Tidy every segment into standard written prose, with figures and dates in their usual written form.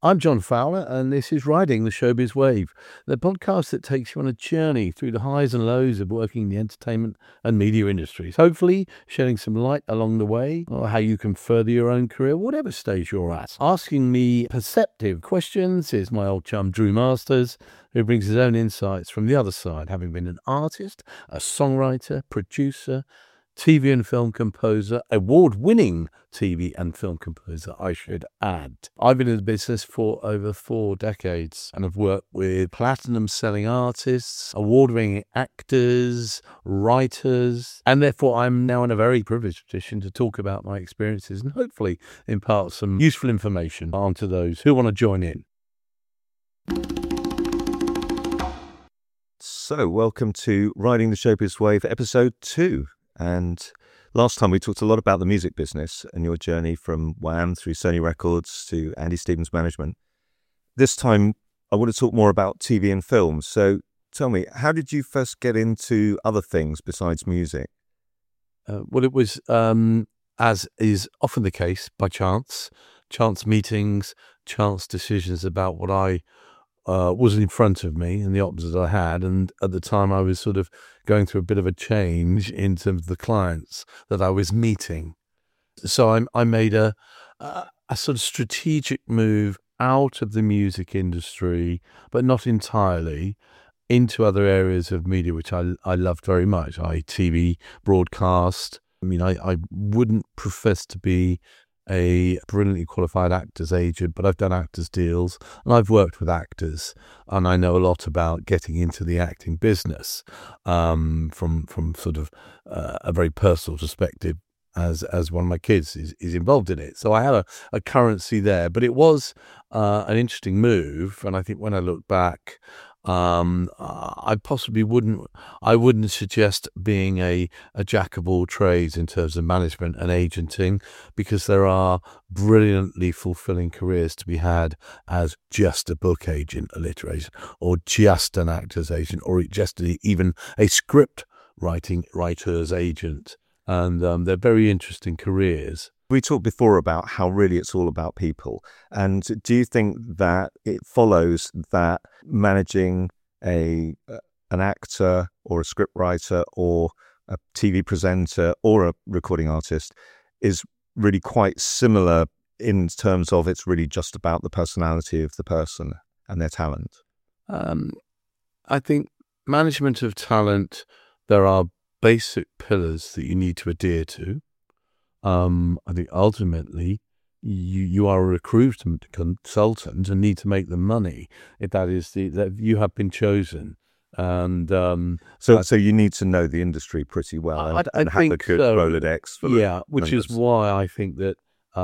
I'm John Fowler, and this is Riding the Showbiz Wave, the podcast that takes you on a journey through the highs and lows of working in the entertainment and media industries, hopefully shedding some light along the way on how you can further your own career, whatever stage you're at. Asking me perceptive questions is my old chum Drew Masters, who brings his own insights from the other side, having been an artist, a songwriter, producer, TV and film composer, award-winning TV and film composer, I should add. I've been in the business for over 4 decades and have worked with platinum-selling artists, award-winning actors, writers, and therefore I'm now in a very privileged position to talk about my experiences and hopefully impart some useful information onto those who want to join in. So, welcome to Riding the Showbiz Wave, episode 2. And last time we talked a lot about the music business and your journey from Wham through Sony Records to Andy Stevens Management. This time I want to talk more about TV and film. So tell me, how did you first get into other things besides music? Well, it was, as is often the case, by chance meetings, chance decisions about what I was in front of me and the options I had. And at the time I was sort of going through a bit of a change in terms of the clients that I was meeting. So I made a sort of strategic move out of the music industry, but not entirely, into other areas of media, which I loved very much. TV, broadcast. I mean, I wouldn't profess to be a brilliantly qualified actor's agent, but I've done actors deals and I've worked with actors, and I know a lot about getting into the acting business from sort of a very personal perspective, as one of my kids is involved in it. So I had a currency there, but it was an interesting move, and I think when I look back, I possibly wouldn't suggest being a jack of all trades in terms of management and agenting, because there are brilliantly fulfilling careers to be had as just a book agent, alliteration, or just an actor's agent, or just even a script writer's agent. And they're very interesting careers. We talked before about how really it's all about people. And do you think that it follows that managing an actor or a scriptwriter or a TV presenter or a recording artist is really quite similar in terms of it's really just about the personality of the person and their talent? I think management of talent, there are basic pillars that you need to adhere to. I think ultimately you are a recruitment consultant and need to make the money if that is that you have been chosen. And so you need to know the industry pretty well and have a good Rolodex. Which is why I think that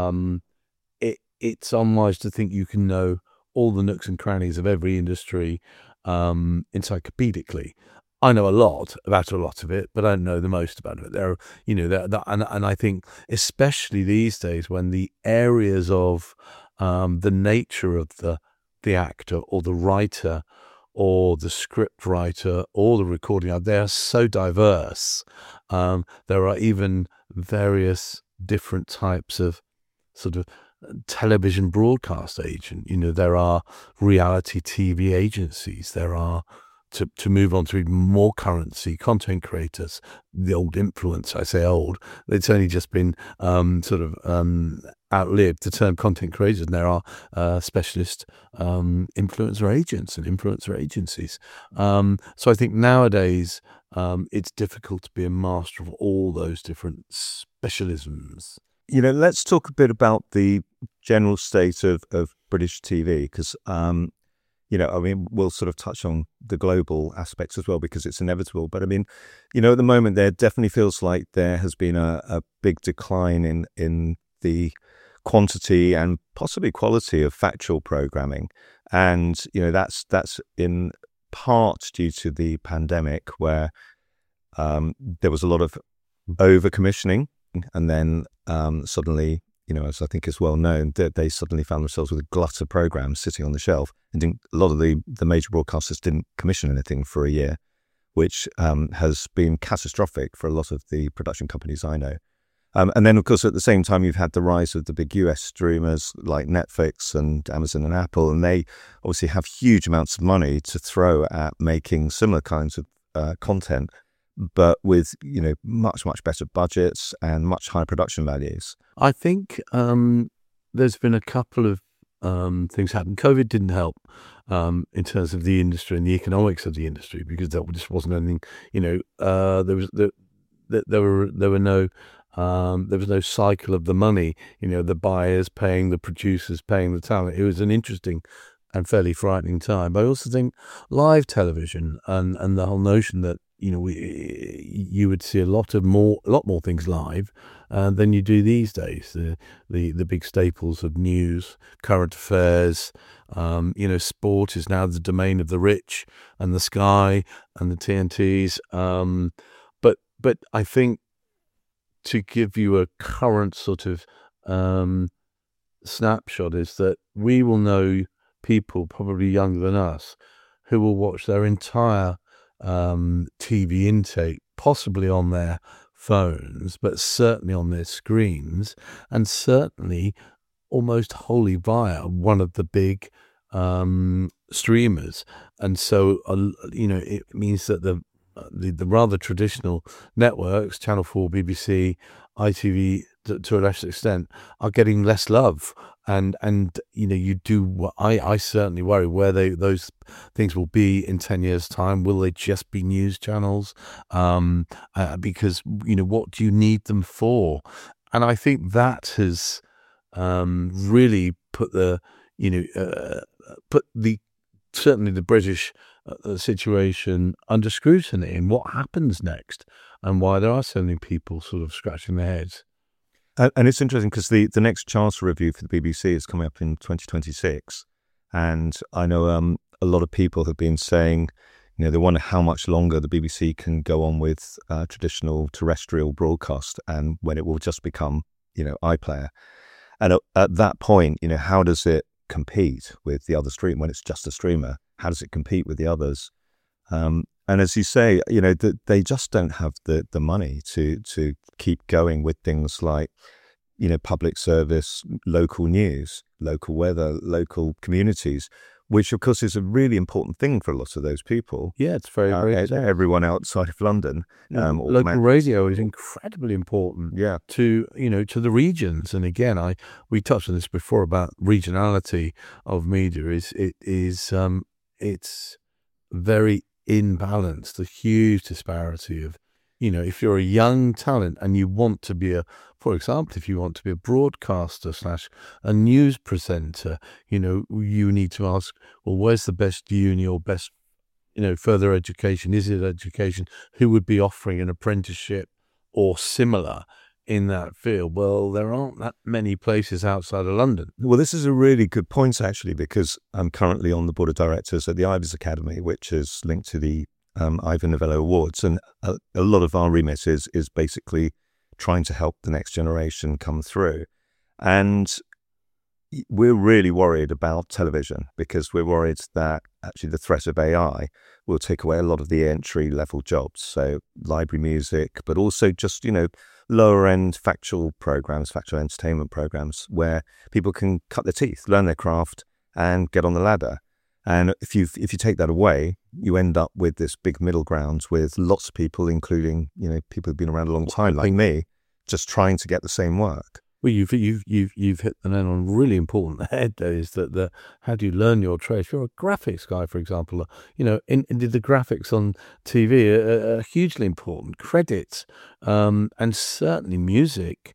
it's unwise to think you can know all the nooks and crannies of every industry encyclopedically. I know a lot about a lot of it, but I don't know the most about it. And I think especially these days when the areas of the nature of the actor or the writer or the script writer or the recording, they are so diverse. There are even various different types of sort of television broadcast agent. There are reality TV agencies. There are, to move on to even more currency, content creators, the old influence. I say old, it's only just been outlived the term content creators, and there are specialist influencer agents and influencer agencies. So I think nowadays it's difficult to be a master of all those different specialisms. Let's talk a bit about the general state of British TV, because we'll sort of touch on the global aspects as well because it's inevitable. But at the moment there definitely feels like there has been a big decline in the quantity and possibly quality of factual programming. And, that's in part due to the pandemic, where there was a lot of over-commissioning, and then suddenly, as I think is well known, that they suddenly found themselves with a glut of programs sitting on the shelf, and a lot of the major broadcasters didn't commission anything for a year, which has been catastrophic for a lot of the production companies I know. And then, of course, at the same time, you've had the rise of the big US streamers like Netflix and Amazon and Apple, and they obviously have huge amounts of money to throw at making similar kinds of content, but with, much, much better budgets and much higher production values. I think there's been a couple of things happen. COVID didn't help in terms of the industry and the economics of the industry, because that just wasn't anything. There was no cycle of the money. The buyers paying the producers, paying the talent. It was an interesting and fairly frightening time. But I also think live television and the whole notion that you would see a lot more things live than you do these days. The big staples of news, current affairs, sport is now the domain of the rich and the Sky and the TNTs. But I think, to give you a current sort of snapshot, is that we will know people probably younger than us who will watch their entire TV intake, possibly on their phones, but certainly on their screens, and certainly almost wholly via one of the big streamers. And so, it means that the rather traditional networks, Channel 4, BBC, ITV, to a lesser extent, are getting less love. And you do. I certainly worry where those things will be in 10 years' time. Will they just be news channels? Because what do you need them for? And I think that has really put certainly the British situation under scrutiny, and what happens next, and why there are so many people sort of scratching their heads. And it's interesting because the next Charter review for the BBC is coming up in 2026, and I know a lot of people have been saying, they wonder how much longer the BBC can go on with traditional terrestrial broadcast, and when it will just become iPlayer. And at that point, how does it compete with the other stream when it's just a streamer? How does it compete with the others? And as you say, they just don't have the money to keep going with things like, public service, local news, local weather, local communities, which of course is a really important thing for a lot of those people. Yeah, it's very everyone outside of London. Local radio is incredibly important. Yeah. To the regions. And again, we touched on this before about regionality of media. It's very imbalanced. The huge disparity of, if you're a young talent and you want to be for example, if you want to be a broadcaster / a news presenter, you need to ask, well, where's the best uni or best, further education? Is it education? Who would be offering an apprenticeship or similar in that field? Well, there aren't that many places outside of London. Well, this is a really good point, actually, because I'm currently on the board of directors at the Ivors Academy, which is linked to the Ivor Novello Awards. And a lot of our remit is basically trying to help the next generation come through. And we're really worried about television, because we're worried that actually the threat of AI will take away a lot of the entry-level jobs. So library music, but also just, lower-end factual entertainment programs where people can cut their teeth, learn their craft, and get on the ladder. And if you take that away, you end up with this big middle ground with lots of people, including people who've been around a long time like me, just trying to get the same work. Well, you've hit the nail on a really important head. Though, is that how do you learn your trade? If you're a graphics guy, for example, indeed the graphics on TV are hugely important. Credits, and certainly music,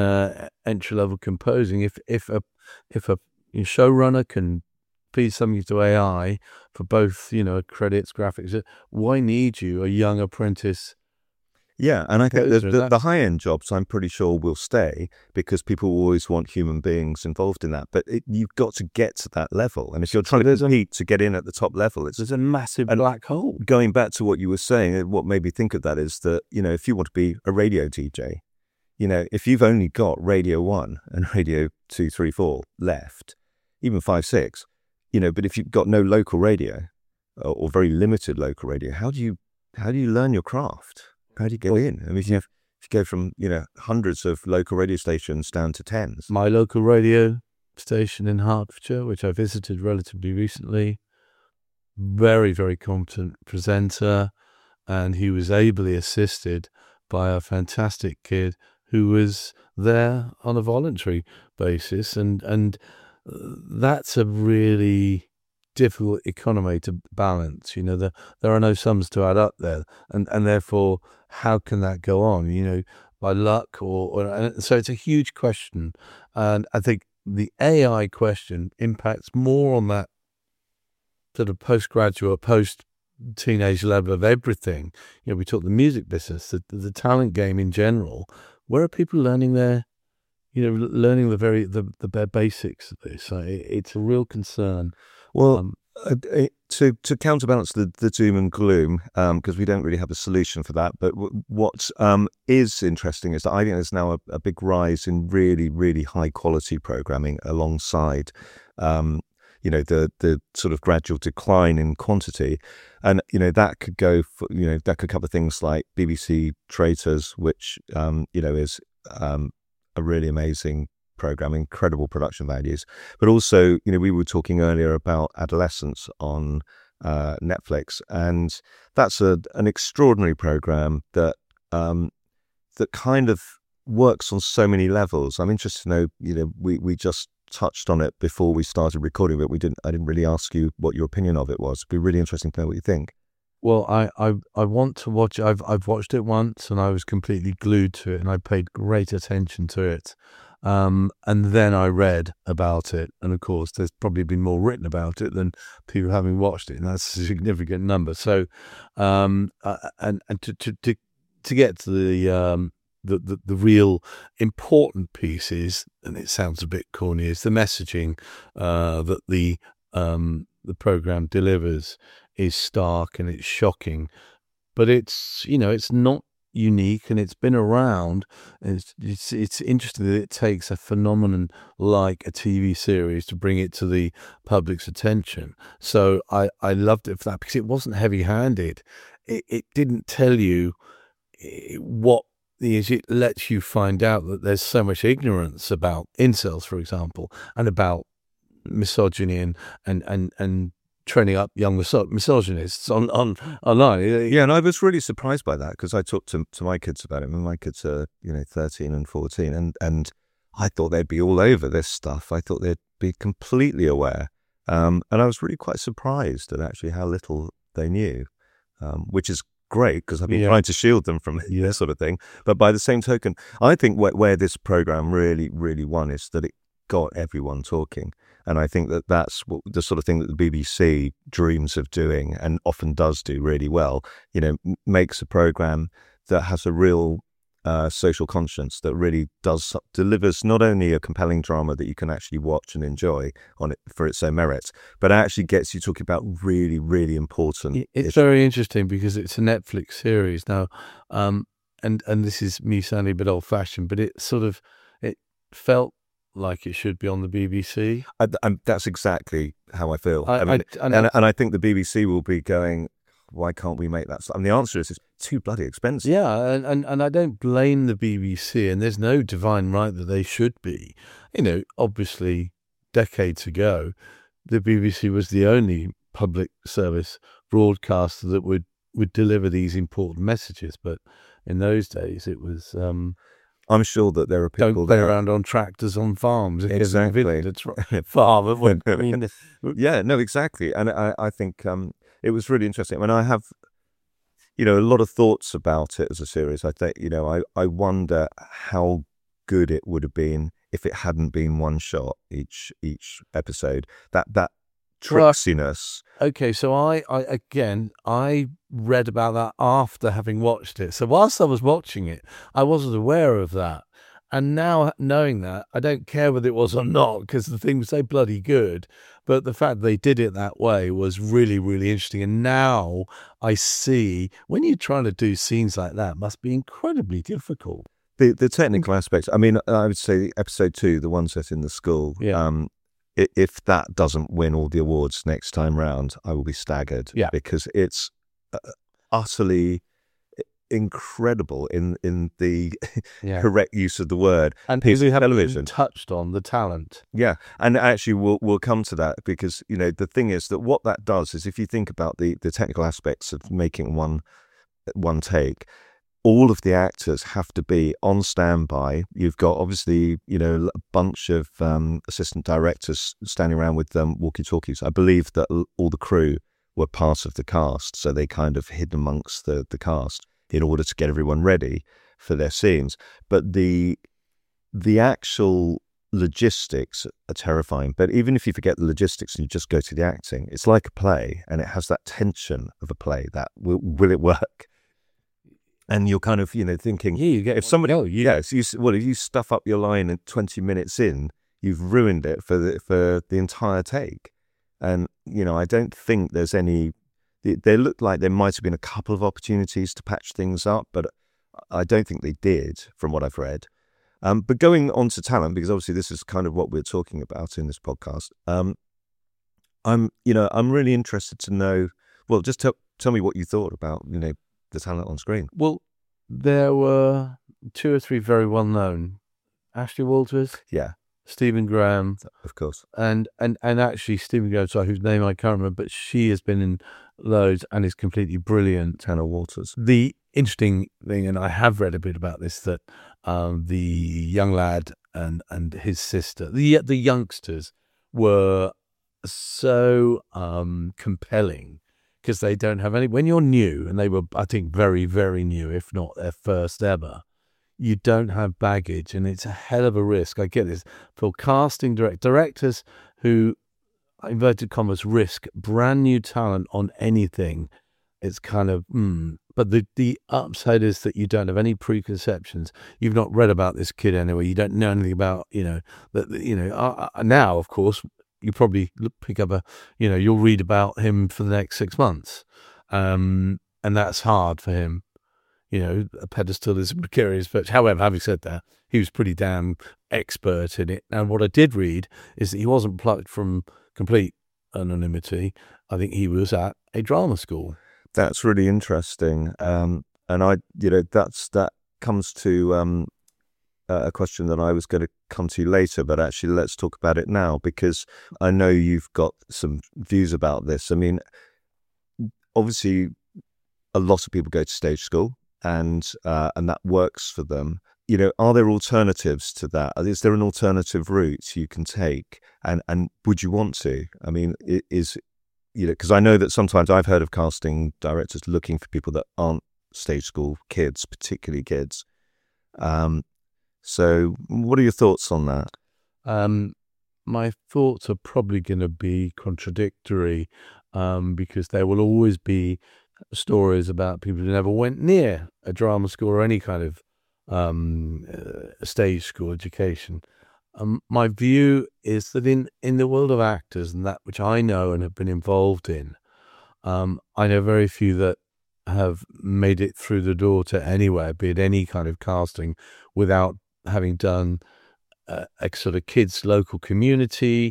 entry level composing. If a showrunner can feed something to AI for both, credits, graphics, why need you, a young apprentice? Yeah, and I think the high-end jobs, I'm pretty sure, will stay, because people always want human beings involved in that. But you've got to get to that level. And if you're trying to compete to get in at the top level, there's a massive black hole. Going back to what you were saying, what made me think of that is that, if you want to be a radio DJ, if you've only got Radio 1 and Radio 2, 3, 4 left, even 5, 6, but if you've got no local radio or very limited local radio, how do you learn your craft? How do you get in? I mean, if you go from, hundreds of local radio stations down to tens. My local radio station in Hertfordshire, which I visited relatively recently, very, very competent presenter, and he was ably assisted by a fantastic kid who was there on a voluntary basis, and that's a really difficult economy to balance. There are no sums to add up there, and therefore, how can that go on? By luck and so it's a huge question, and I think the AI question impacts more on that sort of postgraduate, post-teenage level of everything. We talk the music business, the talent game in general. Where are people learning learning the bare basics of this? It's a real concern. Well, to counterbalance the doom and gloom, because we don't really have a solution for that. But what is interesting is that I think there's now a big rise in really, really high quality programming alongside, the sort of gradual decline in quantity, and that could go for, that could cover things like BBC Traitors, which is a really amazing program, incredible production values, but also we were talking earlier about Adolescence on Netflix, and that's an extraordinary program that kind of works on so many levels. I'm interested to know, we just touched on it before we started recording, but I didn't really ask you what your opinion of it was. It'd be really interesting to know what you think. Well, I want to watch it. I've watched it once, and I was completely glued to it, and I paid great attention to it. And then I read about it, and of course, there's probably been more written about it than people having watched it, and that's a significant number. So, and to get to the real important piece is, and it sounds a bit corny, is the messaging that the program delivers is stark and it's shocking, but it's not unique, and it's been around. It's interesting that it takes a phenomenon like a TV series to bring it to the public's attention. So I loved it for that, because it wasn't heavy-handed. It didn't tell you what it lets you find out that there's so much ignorance about incels, for example, and about misogyny and training up young misogynists online. Yeah, and I was really surprised by that, because I talked to my kids about it, and my kids are 13 and 14, and I thought they'd be all over this stuff. I thought they'd be completely aware, and I was really quite surprised at actually how little they knew, which is great, because I've been trying to shield them from this sort of thing. But by the same token, I think where this program really, really won is that it got everyone talking. And I think that's the sort of thing that the BBC dreams of doing, and often does do really well, makes a program that has a real social conscience, that really delivers not only a compelling drama that you can actually watch and enjoy on it for its own merits, but actually gets you talking about really, really important It's very interesting, because it's a Netflix series now, and this is me sounding a bit old-fashioned, but it felt like it should be on the BBC. That's exactly how I feel. And I think the BBC will be going, why can't we make that stuff? And the answer is, it's too bloody expensive. Yeah, and I don't blame the BBC, and there's no divine right that they should be. Obviously, decades ago, the BBC was the only public service broadcaster that would deliver these important messages. But in those days, it was... I'm sure that there are people don't play around on tractors on farms. Exactly. It's farm. I mean, yeah, no, exactly. And I think it was really interesting. I mean, I have, a lot of thoughts about it as a series. I think, I wonder how good it would have been if it hadn't been one shot each episode. That tricksiness. Okay, so I read about that after having watched it. So whilst I was watching it, I wasn't aware of that. And now, knowing that, I don't care whether it was or not, because the thing was so bloody good. But the fact they did it that way was really, really interesting. And now I see, when you're trying to do scenes like that, it must be incredibly difficult. The technical aspects, I mean, I would say episode 2, the one set in the school, if that doesn't win all the awards next time round, I will be staggered. Yeah. Because it's utterly, incredible in the Yeah. correct use of the word. And Piece we of haven't television. even touched on the talent. Yeah, and actually we'll come to that, because the thing is that what that does is, if you think about the technical aspects of making one take, all of the actors have to be on standby. You've got obviously a bunch of assistant directors standing around with walkie-talkies. I believe that all the crew were part of the cast, so they kind of hid amongst the cast in order to get everyone ready for their scenes. But the actual logistics are terrifying. But even if you forget the logistics and you just go to the acting, it's like a play, and it has that tension of a play. That will it work? And you're kind of thinking, You get if somebody if you stuff up your line and 20 minutes in, you've ruined it for the entire take. And I don't think there's any. They look like there might have been a couple of opportunities to patch things up, but I don't think they did, from what I've read. But going on to talent, because obviously this is kind of what we're talking about in this podcast. I'm really interested to know. Well, just tell me what you thought about the talent on screen. Well, there were 2 or 3 very well known: Ashley Walters, Yeah, Stephen Graham, of course, and actually Stephen Graham, sorry, whose name I can't remember, but she has been in loads and is completely brilliant. Tanner Walters. The interesting thing, and I have read a bit about this, that the young lad and his sister, the youngsters, were so compelling, because they don't have any. When you're new, and they were, I think, very, very new, if not their first ever, you don't have baggage, and it's a hell of a risk. I get this for casting directors who, inverted commas, risk brand new talent on anything. It's kind of, but the upside is that you don't have any preconceptions. You've not read about this kid anyway. You don't know anything about, now, of course, you probably pick up you'll read about him for the next 6 months. And that's hard for him. A pedestal is a precarious perch. However, having said that, he was pretty damn expert in it. And what I did read is that he wasn't plucked from complete anonymity. I think he was at a drama school. That's really interesting. And that comes to a question that I was going to come to later, but actually let's talk about it now, because I know you've got some views about this. I mean, obviously a lot of people go to stage school, and that works for them. Are there alternatives to that? Is there an alternative route you can take? And would you want to? I mean, because I know that sometimes I've heard of casting directors looking for people that aren't stage school kids, particularly kids. So what are your thoughts on that? My thoughts are probably going to be contradictory, because there will always be stories about people who never went near a drama school or any kind of stage school education. My view is that in the world of actors, and that which I know and have been involved in, I know very few that have made it through the door to anywhere, be it any kind of casting, without having done a sort of kids local community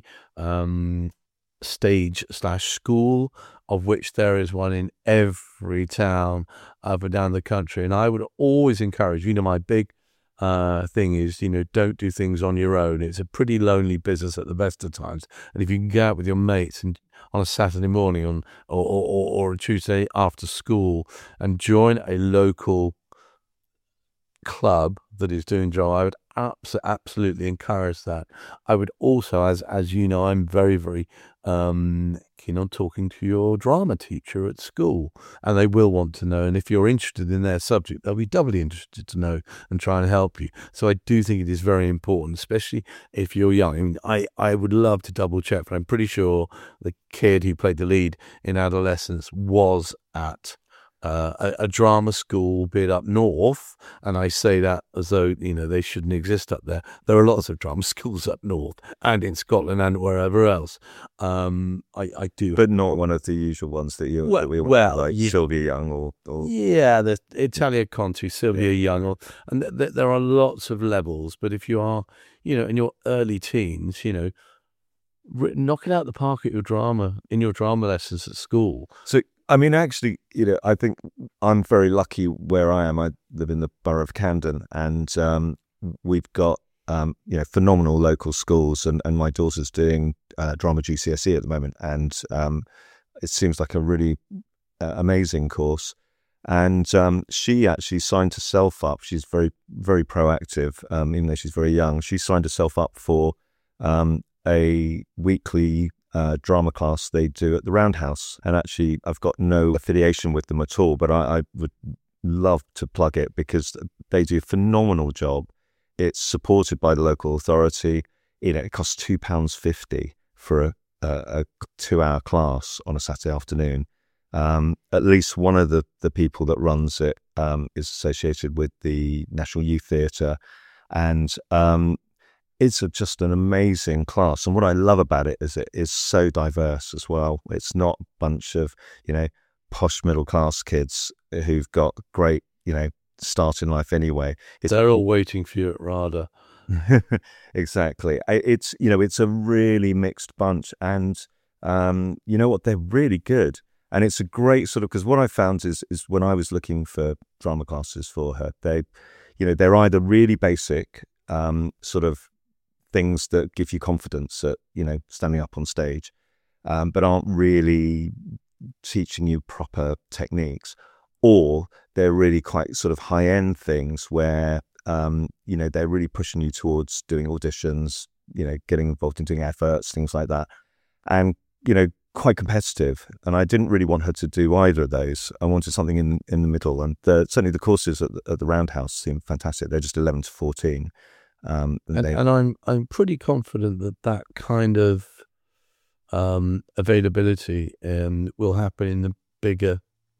stage/school, of which there is one in every town up and down the country. And I would always encourage, my big thing is, don't do things on your own. It's a pretty lonely business at the best of times. And if you can go out with your mates and on a Saturday morning or a Tuesday after school and join a local club that is doing drama, I would absolutely encourage that. I would also, as you know, I'm very, very keen on talking to your drama teacher at school, and they will want to know. And if you're interested in their subject, they'll be doubly interested to know and try and help you. So I do think it is very important, especially if you're young. I mean, I would love to double check, but I'm pretty sure the kid who played the lead in Adolescence was at a drama school, be it up north, and I say that as though they shouldn't exist up there. There are lots of drama schools up north and in Scotland and wherever else. I do, but not one of the usual ones that Sylvia Young or the Italia Conti, Sylvia Young, and there are lots of levels. But if you are in your early teens, knock it out the park at your drama lessons at school. So I mean, actually, I think I'm very lucky where I am. I live in the borough of Camden, and we've got phenomenal local schools, and my daughter's doing drama GCSE at the moment, and it seems like a really amazing course. And she actually signed herself up. She's very, very proactive, even though she's very young. She signed herself up for a weekly drama class they do at the Roundhouse. And actually, I've got no affiliation with them at all, but I would love to plug it because they do a phenomenal job. It's supported by the local authority. It costs £2.50 for a 2-hour class on a Saturday afternoon. At least one of the people that runs it is associated with the National Youth Theatre, and it's just an amazing class. And what I love about it is it is so diverse as well. It's not a bunch of posh middle class kids who've got great start in life anyway. They're all waiting for you at RADA. Exactly. It's a really mixed bunch, and you know what, they're really good. And it's a great sort of, because what I found is when I was looking for drama classes for her, they're either really basic sort of things that give you confidence at standing up on stage, but aren't really teaching you proper techniques, or they're really quite sort of high end things where they're really pushing you towards doing auditions, getting involved in doing adverts, things like that, and quite competitive. And I didn't really want her to do either of those. I wanted something in the middle, and certainly the courses at the Roundhouse seem fantastic. They're just 11 to 14, and I'm pretty confident that kind of availability will happen in the bigger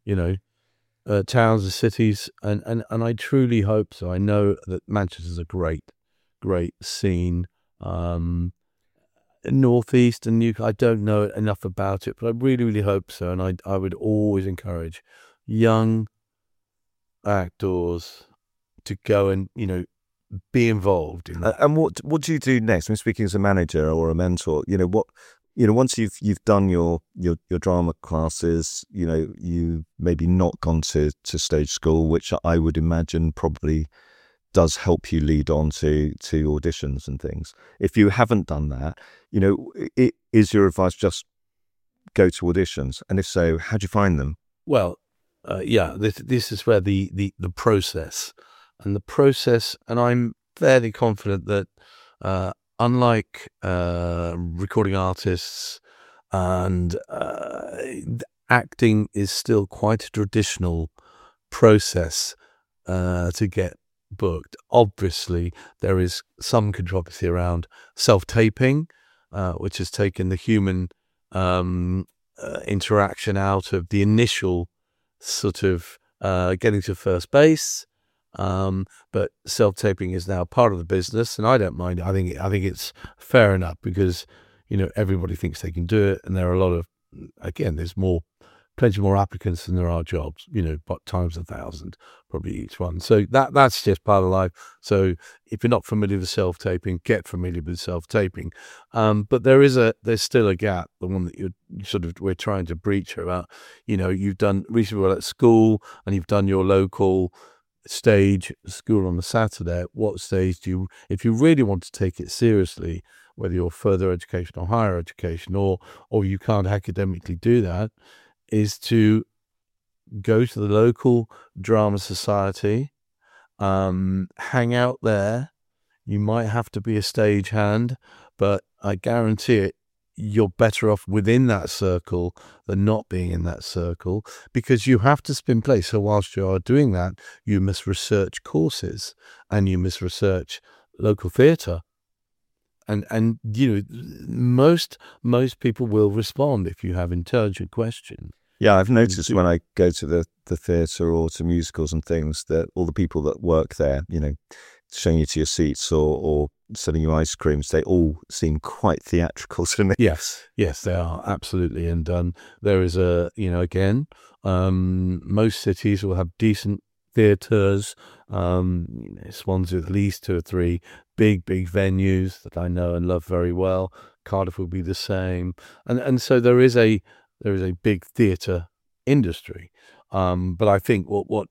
towns and cities, and I truly hope so. I know that Manchester's a great scene. Northeast and I don't know enough about it, but I really, really hope so. And I would always encourage young actors to go and be involved in that. And what do you do next? I'm speaking as a manager or a mentor. Once you've done your drama classes, you maybe not gone to stage school, which I would imagine probably does help you lead on to auditions and things. If you haven't done that, is your advice just go to auditions? And if so, how do you find them? Well, this is where the process, and I'm fairly confident that unlike recording artists and acting is still quite a traditional process to get booked. Obviously, there is some controversy around self-taping, which has taken the human interaction out of the initial sort of getting to first base. But self-taping is now part of the business, and I don't mind. I think it's fair enough because everybody thinks they can do it, and there are a lot of, again, there's plenty more applicants than there are jobs, but times 1,000 probably each one. So that's just part of life. So if you're not familiar with self-taping, get familiar with self-taping. But there's still a gap, the one that we're trying to breach about. You've done reasonably well at school, and you've done your local stage school on a Saturday. At what stage if you really want to take it seriously, whether you're further education or higher education, or you can't academically do that, is to go to the local drama society, hang out there. You might have to be a stagehand, but I guarantee it, you're better off within that circle than not being in that circle, because you have to spin plays. So whilst you are doing that, you must research courses and you must research local theatre. And most people will respond if you have intelligent questions. Yeah, I've noticed when I go to the theatre or to musicals and things that all the people that work there, showing you to your seats or selling you ice creams, they all seem quite theatrical to me. Yes, they are, absolutely. And there is most cities will have decent theatres. Swansea at least 2 or 3 big venues that I know and love very well. Cardiff will be the same, and so there is a big theatre industry. But I think what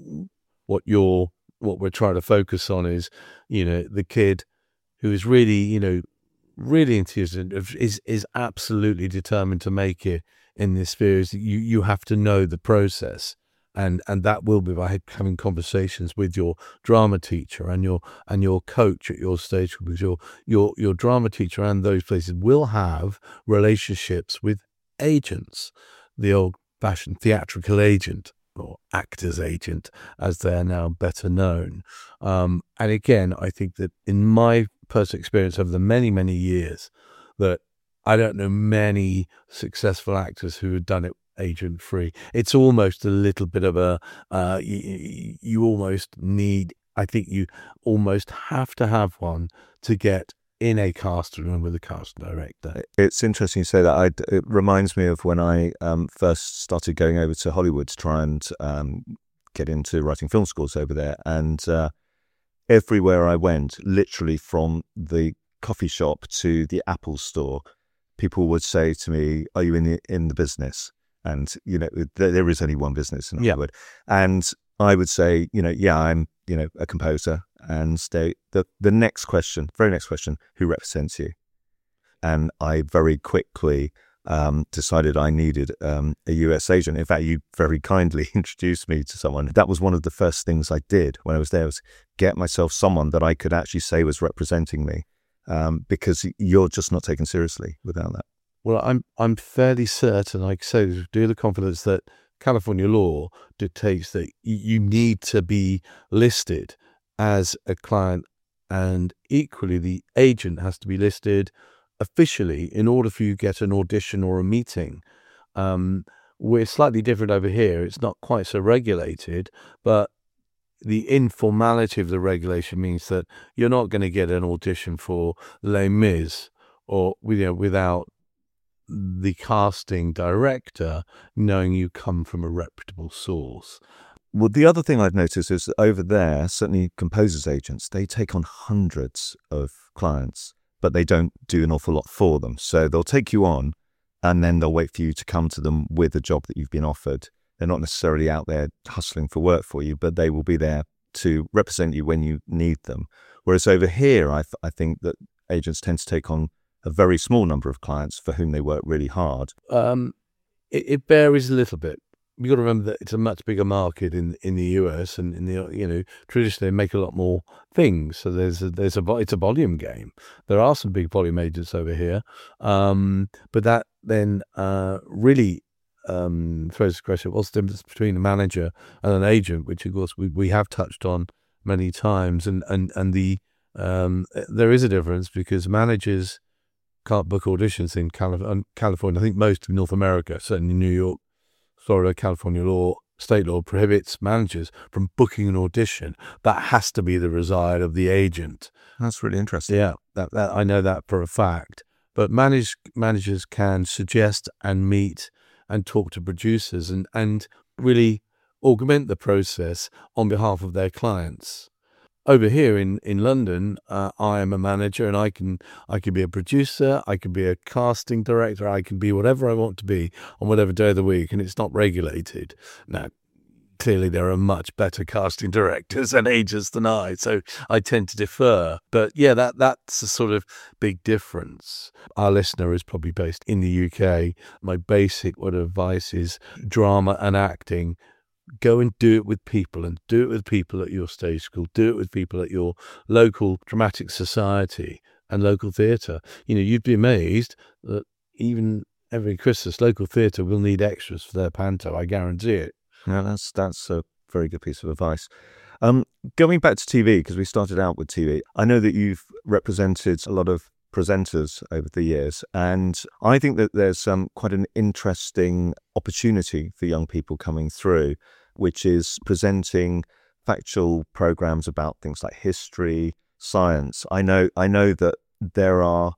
we're trying to focus on is, the kid who is really, really enthusiastic, is absolutely determined to make it in this sphere. Is you have to know the process. And that will be by having conversations with your drama teacher and your coach at your stage, because your drama teacher and those places will have relationships with agents, the old-fashioned theatrical agent or actor's agent, as they are now better known. And again, I think that in my personal experience over the many, many years, that I don't know many successful actors who have done it agent free. It's almost a little bit of a you almost need, I think you almost have to have one to get in a casting room with a casting director. It's interesting you say that. It reminds me of when I first started going over to Hollywood to try and get into writing film schools over there, and everywhere I went, literally from the coffee shop to the Apple store, people would say to me, "Are you in the business?" And, there is only one business in Hollywood. Yeah. And I would say, yeah, I'm, a composer. And the very next question, who represents you? And I very quickly decided I needed a US agent. In fact, you very kindly introduced me to someone. That was one of the first things I did when I was there, was get myself someone that I could actually say was representing me, because you're just not taken seriously without that. Well, I'm fairly certain, like I say, with due the confidence that California law dictates that you need to be listed as a client, and equally the agent has to be listed officially in order for you to get an audition or a meeting. We're slightly different over here. It's not quite so regulated, but the informality of the regulation means that you're not going to get an audition for Les Mis or without the casting director knowing you come from a reputable source. Well, the other thing I've noticed is that over there, certainly composers' agents, they take on hundreds of clients, but they don't do an awful lot for them. So they'll take you on, and then they'll wait for you to come to them with a job that you've been offered. They're not necessarily out there hustling for work for you, but they will be there to represent you when you need them. Whereas over here, I think that agents tend to take on a very small number of clients for whom they work really hard. It varies a little bit. You've got to remember that it's a much bigger market in the US, and in the traditionally they make a lot more things. So it's a volume game. There are some big volume agents over here, but that then really throws the question: what's the difference between a manager and an agent? Which of course we have touched on many times, and the there is a difference, because managers can't book auditions in California. I think most of North America, certainly New York, Florida, California law, state law prohibits managers from booking an audition. That has to be the reside of the agent. That's really interesting. Yeah, that I know that for a fact. But managers can suggest and meet and talk to producers and really augment the process on behalf of their clients. Over here in London, I am a manager, and I can be a producer, I can be a casting director, I can be whatever I want to be on whatever day of the week, and it's not regulated. Now, clearly there are much better casting directors and agents than I, so I tend to defer. But yeah, that's a sort of big difference. Our listener is probably based in the UK. My basic word of advice is drama and acting. Go and do it with people, and do it with people at your stage school. Do it with people at your local dramatic society and local theatre. You'd be amazed that even every Christmas, local theatre will need extras for their panto. I guarantee it. Yeah, that's a very good piece of advice. Going back to TV, because we started out with TV, I know that you've represented a lot of presenters over the years, and I think that there's quite an interesting opportunity for young people coming through, which is presenting factual programs about things like history, science. I know that there are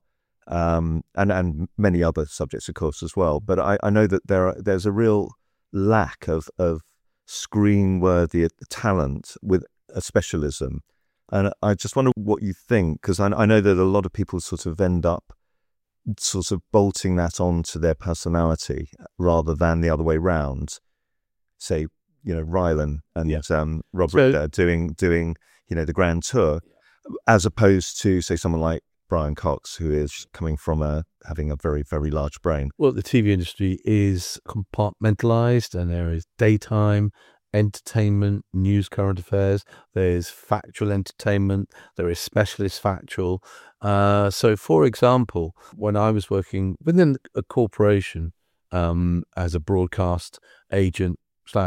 and many other subjects, of course, as well. But I know that there's a real lack of screen-worthy talent with a specialism. And I just wonder what you think, because I know that a lot of people sort of end up sort of bolting that onto their personality rather than the other way round. Say, Rylan and Robert doing the Grand Tour, as opposed to, say, someone like Brian Cox, who is coming from having a very, very large brain. Well, the TV industry is compartmentalized, and there is daytime entertainment, news, current affairs. There's factual entertainment. There is specialist factual. So, for example, when I was working within a corporation as a broadcast agent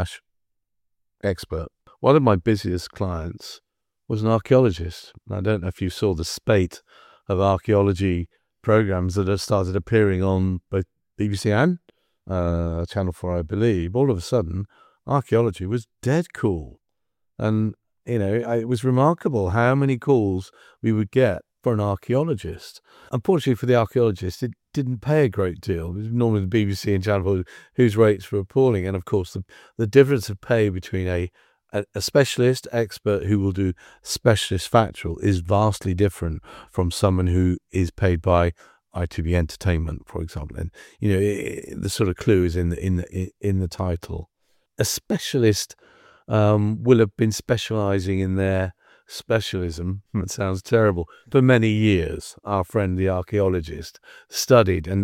/ expert, one of my busiest clients was an archaeologist. I don't know if you saw the spate of archaeology programs that have started appearing on both BBC and Channel 4, I believe. All of a sudden, archaeology was dead cool. And, it was remarkable how many calls we would get for an archaeologist. Unfortunately for the archaeologist, it didn't pay a great deal. It was normally the BBC and Channel 4 whose rates were appalling. And, of course, the difference of pay between a specialist expert who will do specialist factual is vastly different from someone who is paid by ITV Entertainment, for example. And the sort of clue is in the title. A specialist will have been specialising in their specialism. It sounds terrible. For many years, our friend the archaeologist studied and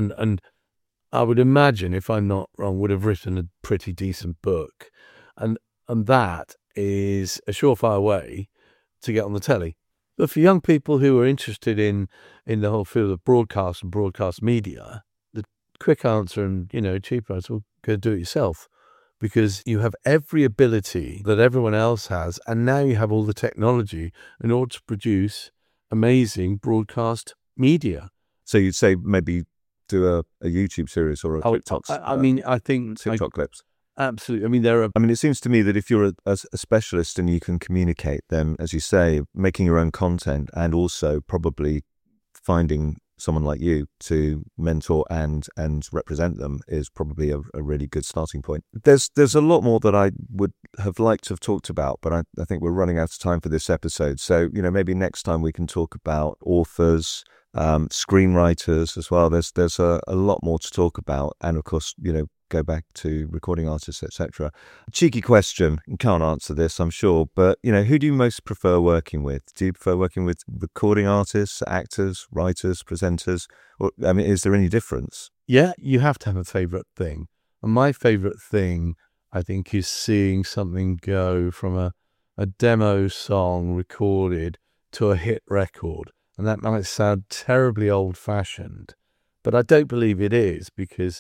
I would imagine, if I'm not wrong, would have written a pretty decent book. And that is a surefire way to get on the telly. But for young people who are interested in the whole field of broadcast and broadcast media, the quick answer and, cheap answer, well, go do it yourself. Because you have every ability that everyone else has, and now you have all the technology in order to produce amazing broadcast media. So you'd say maybe do a YouTube series or a TikTok? I think TikTok clips. Absolutely. It seems to me that if you're a specialist and you can communicate, then, as you say, making your own content and also probably finding someone like you to mentor and represent them is probably a really good starting point. There's a lot more that I would have liked to have talked about, but I think we're running out of time for this episode. So, maybe next time we can talk about authors, screenwriters as well. There's a lot more to talk about, and of course, go back to recording artists, etc. Cheeky question, you can't answer this, I'm sure, but who do you most prefer working with? Do you prefer working with recording artists, actors, writers, presenters? Or, is there any difference? Yeah, you have to have a favourite thing. And my favourite thing, I think, is seeing something go from a demo song recorded to a hit record. And that might sound terribly old-fashioned, but I don't believe it is, because,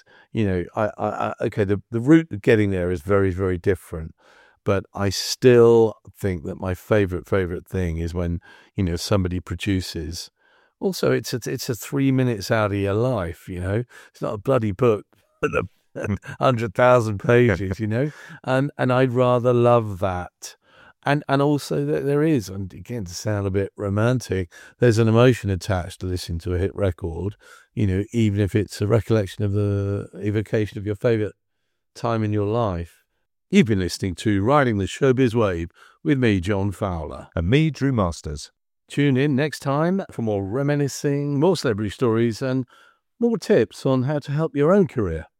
the route of getting there is very, very different. But I still think that my favorite thing is when, somebody produces. Also, it's a 3 minutes out of your life, It's not a bloody book, but 100,000 pages, And I'd rather love that. And also that there is, and again, to sound a bit romantic, there's an emotion attached to listening to a hit record, even if it's a recollection of the evocation of your favourite time in your life. You've been listening to Riding the Showbiz Wave with me, John Fowler. And me, Drew Masters. Tune in next time for more reminiscing, more celebrity stories, and more tips on how to help your own career.